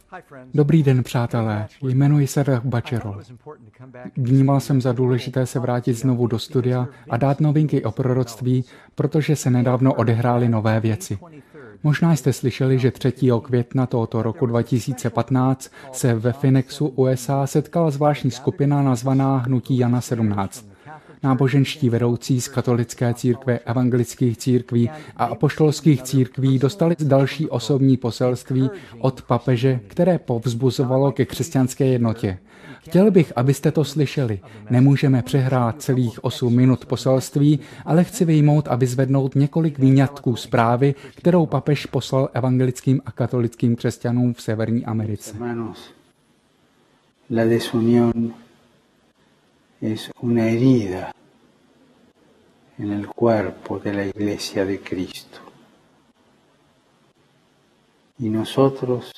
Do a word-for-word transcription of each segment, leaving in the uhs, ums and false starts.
Dobrý den, přátelé. Jmenuji se Rach Bačerol. Vnímal jsem za důležité se vrátit znovu do studia a dát novinky o proroctví, protože se nedávno odehrály nové věci. Možná jste slyšeli, že třetího května tohoto roku dva tisíce patnáct se ve Phoenixu U S A setkala zvláštní skupina nazvaná Hnutí Jana sedmnáct. Náboženští vedoucí z katolické církve, evangelických církví a apoštolských církví dostali další osobní poselství od papeže, které povzbuzovalo ke křesťanské jednotě. Chtěl bych, abyste to slyšeli. Nemůžeme přehrát celých osm minut poselství, ale chci vyjmout a vyzvednout několik výňatků zprávy, kterou papež poslal evangelickým a katolickým křesťanům v Severní Americe. La desunión es una herida en el cuerpo de la Iglesia de Cristo. Y nosotros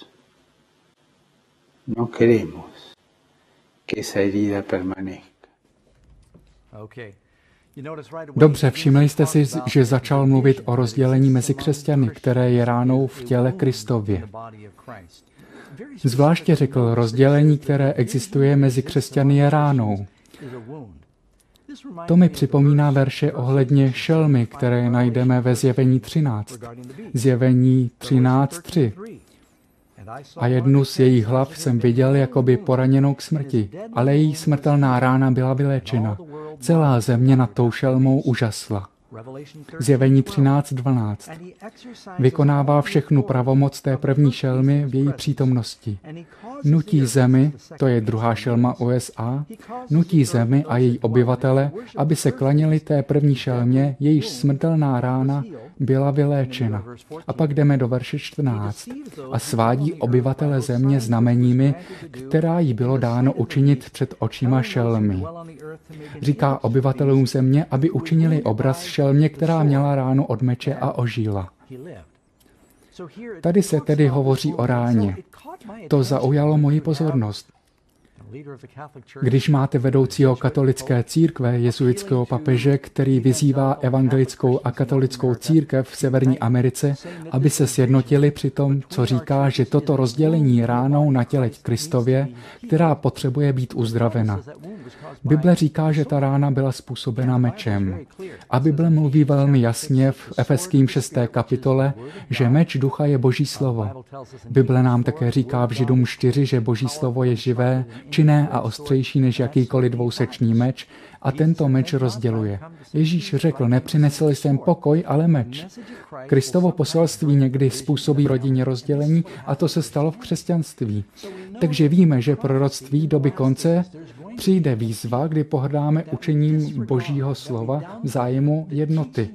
no queremos que esa herida permanezca. Dobře, všimli jste si, že začal mluvit o rozdělení mezi křesťany, které je ránou v těle Kristově. Zvláště řekl, rozdělení, které existuje mezi křesťany, je ránou. To mi připomíná verše ohledně šelmy, které najdeme ve Zjevení třináct. Zjevení třináct tři. A jednu z jejich hlav jsem viděl jakoby poraněnou k smrti, ale její smrtelná rána byla vyléčena. Celá země nad tou šelmou užasla. Zjevení třináct dvanáct. Vykonává všechnu pravomoc té první šelmy v její přítomnosti. Nutí zemi, to je druhá šelma U S A, nutí zemi a její obyvatele, aby se klaněli té první šelmě, jejíž smrtelná rána byla vyléčena. A pak jdeme do verše čtrnáct. A svádí obyvatele země znameními, která jí bylo dáno učinit před očima šelmy. Říká obyvatelům země, aby učinili obraz šelmě, která měla ránu od meče a ožila. Tady se tedy hovoří o ráně. To zaujalo moji pozornost. Když máte vedoucího katolické církve, jezuitského papeže, který vyzývá evangelickou a katolickou církev v Severní Americe, aby se sjednotili při tom, co říká, že toto rozdělení ránou na těle Kristově, která potřebuje být uzdravena. Bible říká, že ta rána byla způsobena mečem. A Bible mluví velmi jasně v Efeským šesté kapitole, že meč ducha je Boží slovo. Bible nám také říká v Židům čtyři, že Boží slovo je živé, činné a ostřejší než jakýkoliv dvousečný meč a tento meč rozděluje. Ježíš řekl, nepřinesl jsem pokoj, ale meč. Kristovo poselství někdy způsobí rodině rozdělení a to se stalo v křesťanství. Takže víme, že proroctví doby konce přijde výzva, kdy pohrdáme učením Božího slova v zájmu jednoty.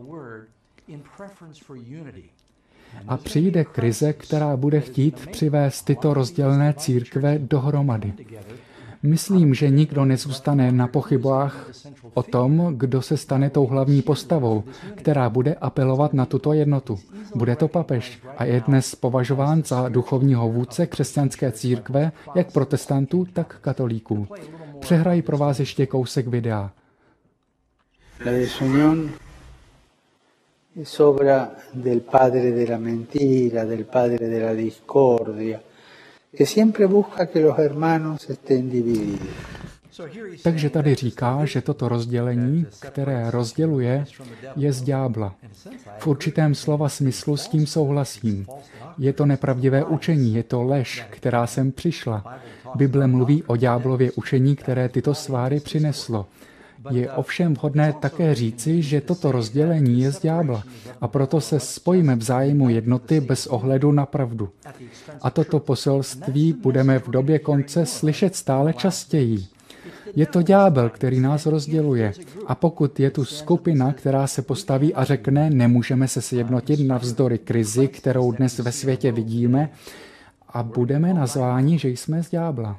A přijde krize, která bude chtít přivést tyto rozdělené církve dohromady. Myslím, že nikdo nezůstane na pochybách o tom, kdo se stane tou hlavní postavou, která bude apelovat na tuto jednotu. Bude to papež a je dnes považován za duchovního vůdce křesťanské církve, jak protestantů, tak katolíků. Přehrají pro vás ještě kousek videa. La desunión es obra del padre de la mentira, del padre de la discordia, que siempre busca que los hermanos estén divididos. Takže tady říká, že toto rozdělení, které rozděluje, je z ďábla. V určitém slova smyslu s tím souhlasím. Je to nepravdivé učení, je to lež, která sem přišla. Bible mluví o ďáblově učení, které tyto sváry přineslo. Je ovšem vhodné také říci, že toto rozdělení je z ďábla a proto se spojíme v zájmu jednoty bez ohledu na pravdu. A toto poselství budeme v době konce slyšet stále častěji. Je to ďábel, který nás rozděluje. A pokud je tu skupina, která se postaví a řekne, nemůžeme se sjednotit navzdory krizi, kterou dnes ve světě vidíme, a budeme nazváni, že jsme z ďábla.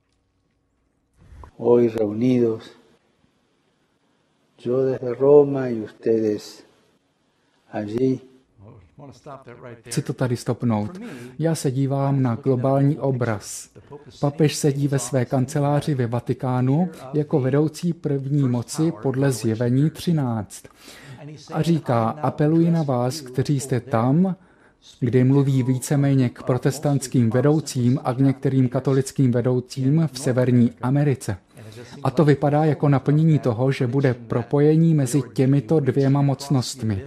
Hoy reunidos, yo desde Roma y ustedes allí. Chci to tady stopnout. Já se dívám na globální obraz. Papež sedí ve své kanceláři ve Vatikánu jako vedoucí první moci podle Zjevení třináct. A říká, apeluji na vás, kteří jste tam, kdy mluví víceméně k protestantským vedoucím a k některým katolickým vedoucím v Severní Americe. A to vypadá jako naplnění toho, že bude propojení mezi těmito dvěma mocnostmi.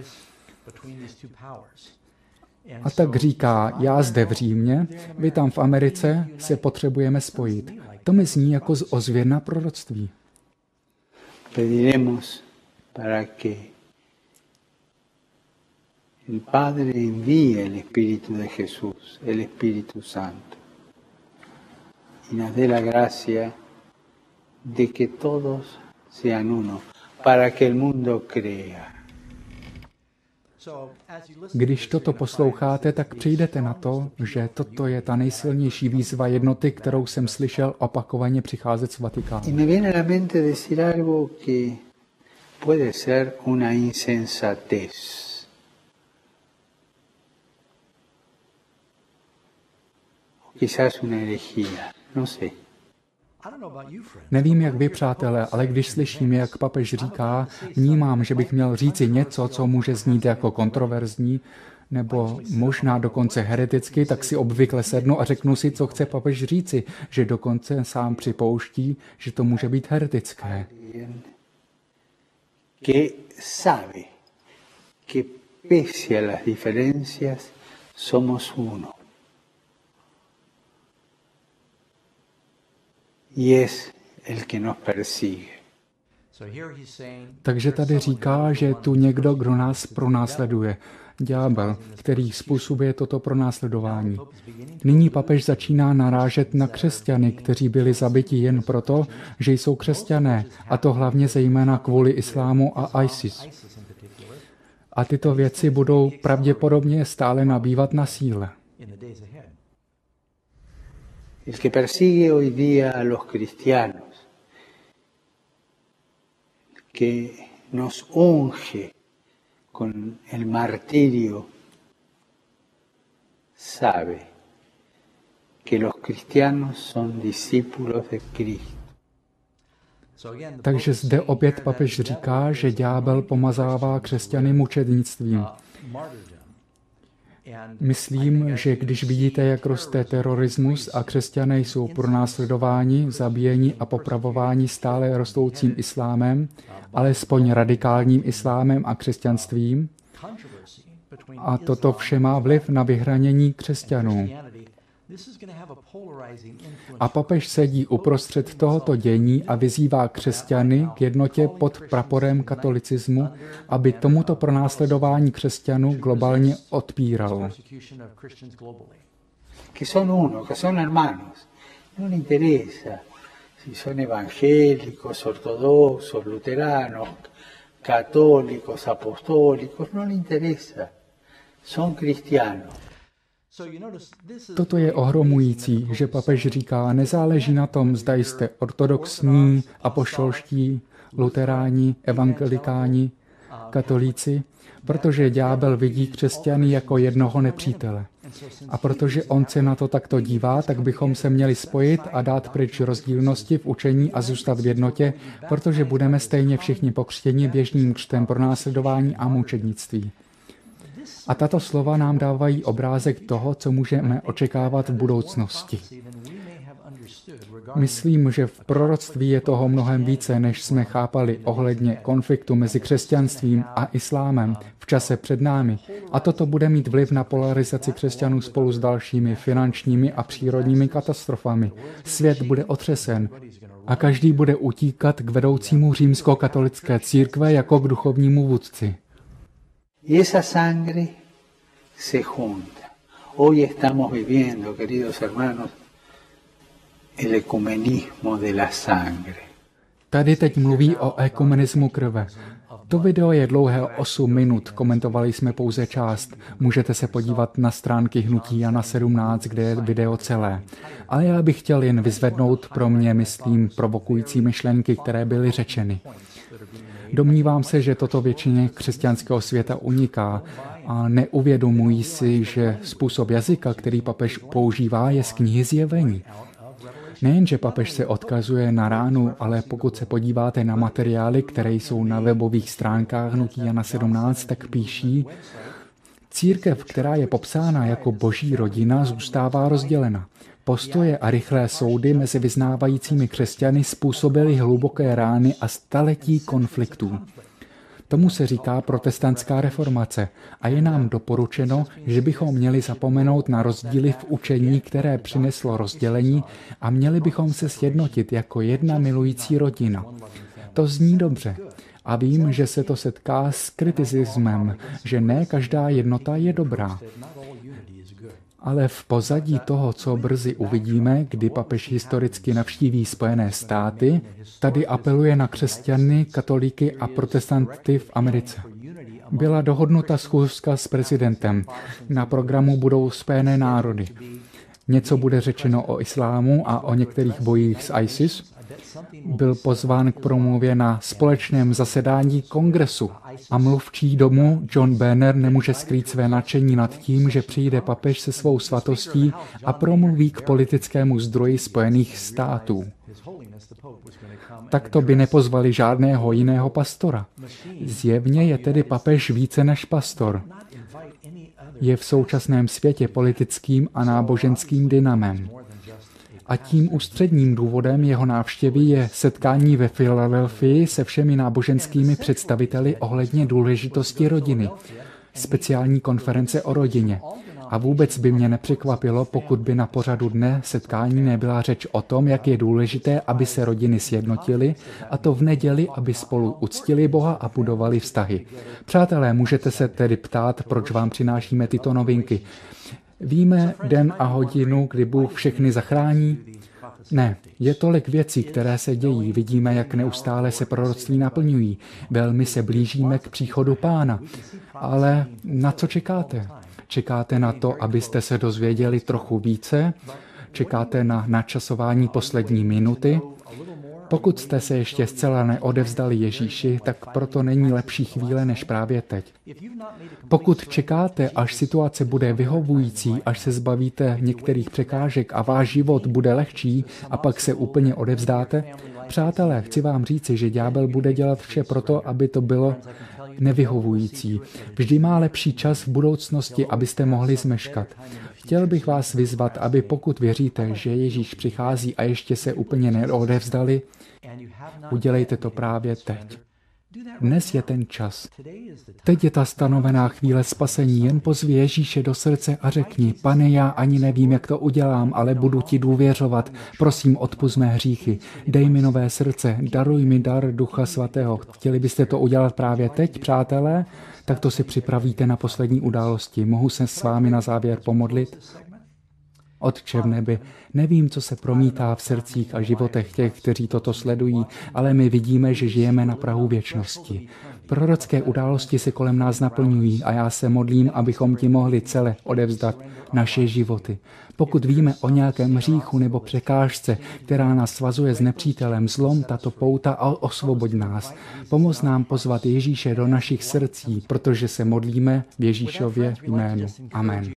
A tak říká, já zde v Římě, vy tam v Americe, se potřebujeme spojit. To mi zní jako z ozvěna proroctví. Pediremos para que el Padre envíe el Espíritu de Jesús, el Espíritu Santo, y nos dé la gracia de que todos sean uno, para que el mundo crea. Když toto posloucháte, tak přijdete na to, že toto je ta nejsilnější výzva jednoty, kterou jsem slyšel opakovaně přicházet z Vatikánu. Y me viene a la mente decir algo que puede ser una insensatez. O quizás una herejía, no sé. Nevím, jak vy, přátelé, ale když slyším, jak papež říká, vnímám, že bych měl říci něco, co může znít jako kontroverzní, nebo možná dokonce hereticky, tak si obvykle sednu a řeknu si, co chce papež říci, že dokonce sám připouští, že to může být heretické. Que sabe que pese a las diferencias somos uno. Y es el que nos persigue. Takže tady říká, že je tu někdo, kdo nás pronásleduje. Ďábel, který způsobuje toto pronásledování. Nyní papež začíná narážet na křesťany, kteří byli zabiti jen proto, že jsou křesťané, a to hlavně zejména kvůli islámu a ISIS. A tyto věci budou pravděpodobně stále nabývat na síle. El que persigue hoy día a los cristianos, que nos unge con el martirio, sabe que los cristianos son discípulos de Cristo. Takže zde opět papež říká, že ďábel pomazává křesťany mučednictvím. Myslím, že když vidíte, jak roste terorismus a křesťané jsou pronásledováni, zabíjeni a popravováni stále rostoucím islámem, alespoň radikálním islámem a křesťanstvím, a toto vše má vliv na vyhranění křesťanů. A papež sedí uprostřed tohoto dění a vyzývá křesťany k jednotě pod praporem katolicismu, aby tomuto pronásledování křesťanů globálně odpíral. Que son uno, que son hermanos. No le interesa si son evangélicos, ortodoxos, luteranos, católicos, apostólicos, no le interesa. Son cristianos. Toto je ohromující, že papež říká, nezáleží na tom, zda jste ortodoxní, apoštolští, luteráni, evangelikáni, katolíci, protože ďábel vidí křesťany jako jednoho nepřítele. A protože on se na to takto dívá, tak bychom se měli spojit a dát pryč rozdílnosti v učení a zůstat v jednotě, protože budeme stejně všichni pokřtěni běžným křtem pronásledování a mučednictví. A tato slova nám dávají obrázek toho, co můžeme očekávat v budoucnosti. Myslím, že v proroctví je toho mnohem více, než jsme chápali ohledně konfliktu mezi křesťanstvím a islámem v čase před námi. A toto bude mít vliv na polarizaci křesťanů spolu s dalšími finančními a přírodními katastrofami. Svět bude otřesen a každý bude utíkat k vedoucímu římskokatolické církve jako k duchovnímu vůdci. Y esa sangre se junta. Hoy estamos viviendo, queridos hermanos, el ecumenismo de la sangre. Tady teď mluví o ekumenismu krve. To video je dlouhé osm minut, komentovali jsme pouze část. Můžete se podívat na stránky Hnutí Jana sedmnáct, kde je video celé. Ale já bych chtěl jen vyzvednout pro mě, myslím, provokující myšlenky, které byly řečeny. Domnívám se, že toto většině křesťanského světa uniká a neuvědomují si, že způsob jazyka, který papež používá, je z knihy Zjevení. Nejenže papež se odkazuje na ránu, ale pokud se podíváte na materiály, které jsou na webových stránkách Hnutí Jana sedmnáct, tak píší: Církev, která je popsána jako boží rodina, zůstává rozdělena. Postoje a rychlé soudy mezi vyznávajícími křesťany způsobily hluboké rány a staletí konfliktů. Tomu se říká protestantská reformace a je nám doporučeno, že bychom měli zapomenout na rozdíly v učení, které přineslo rozdělení, a měli bychom se sjednotit jako jedna milující rodina. To zní dobře. A vím, že se to setká s kriticismem, že ne každá jednota je dobrá. Ale v pozadí toho, co brzy uvidíme, kdy papež historicky navštíví Spojené státy, tady apeluje na křesťany, katolíky a protestanty v Americe. Byla dohodnuta schůzka s prezidentem. Na programu budou Spojené národy. Něco bude řečeno o islámu a o některých bojích s ISIS. Byl pozván k promluvě na společném zasedání kongresu a mluvčí domu John Boehner nemůže skrýt své nadšení nad tím, že přijde papež se svou svatostí a promluví k politickému zdroji Spojených států. Takto by nepozvali žádného jiného pastora. Zjevně je tedy papež více než pastor. Je v současném světě politickým a náboženským dynamem. A tím ústředním důvodem jeho návštěvy je setkání ve Filadelfii se všemi náboženskými představiteli ohledně důležitosti rodiny. Speciální konference o rodině. A vůbec by mě nepřekvapilo, pokud by na pořadu dne setkání nebyla řeč o tom, jak je důležité, aby se rodiny sjednotily, a to v neděli, aby spolu uctili Boha a budovali vztahy. Přátelé, můžete se tedy ptát, proč vám přinášíme tyto novinky. Víme den a hodinu, kdy Bůh všechny zachrání? Ne, je tolik věcí, které se dějí. Vidíme, jak neustále se proroctví naplňují. Velmi se blížíme k příchodu Pána. Ale na co čekáte? Čekáte na to, abyste se dozvěděli trochu více? Čekáte na načasování poslední minuty? Pokud jste se ještě zcela neodevzdali Ježíši, tak proto není lepší chvíle než právě teď. Pokud čekáte, až situace bude vyhovující, až se zbavíte některých překážek a váš život bude lehčí a pak se úplně odevzdáte, přátelé, chci vám říci, že ďábel bude dělat vše proto, aby to bylo nevyhovující. Vždy má lepší čas v budoucnosti, abyste mohli zmeškat. Chtěl bych vás vyzvat, aby pokud věříte, že Ježíš přichází a ještě se úplně neodevzdali, udělejte to právě teď. Dnes je ten čas. Teď je ta stanovená chvíle spasení. Jen pozvi Ježíše do srdce a řekni: Pane, já ani nevím, jak to udělám, ale budu ti důvěřovat. Prosím, odpusť mé hříchy. Dej mi nové srdce. Daruj mi dar Ducha Svatého. Chtěli byste to udělat právě teď, přátelé? Tak to si připravíte na poslední události. Mohu se s vámi na závěr pomodlit? Otče v nebi, nevím, co se promítá v srdcích a životech těch, kteří toto sledují, ale my vidíme, že žijeme na prahu věčnosti. Prorocké události se kolem nás naplňují a já se modlím, abychom ti mohli celé odevzdat naše životy. Pokud víme o nějakém hříchu nebo překážce, která nás svazuje s nepřítelem, zlom tato pouta a osvoboď nás. Pomoz nám pozvat Ježíše do našich srdcí, protože se modlíme v Ježíšově jménu. Amen.